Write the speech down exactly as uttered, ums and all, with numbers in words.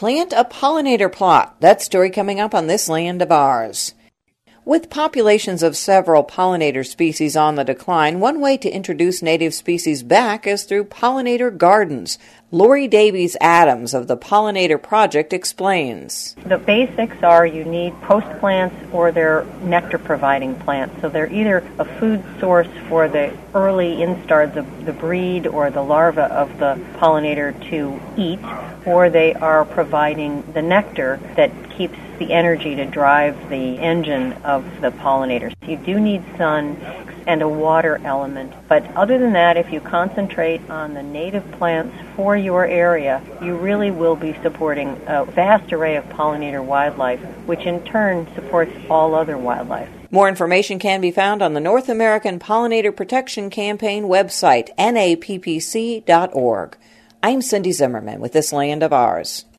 Plant a pollinator plot. That story coming up on This Land of Ours. With populations of several pollinator species on the decline, one way to introduce native species back is through pollinator gardens. Lori Davies Adams of the Pollinator Project explains. The basics are you need post plants or they're nectar-providing plants. So they're either a food source for the early instarts of the breed or the larva of the pollinator to eat, or they are providing the nectar that keeps the energy to drive the engine of the pollinators. You do need sun and a water element. But other than that, if you concentrate on the native plants for your area, you really will be supporting a vast array of pollinator wildlife, which in turn supports all other wildlife. More information can be found on the North American Pollinator Protection Campaign website, N A P P C dot org. I'm Cindy Zimmerman with This Land of Ours.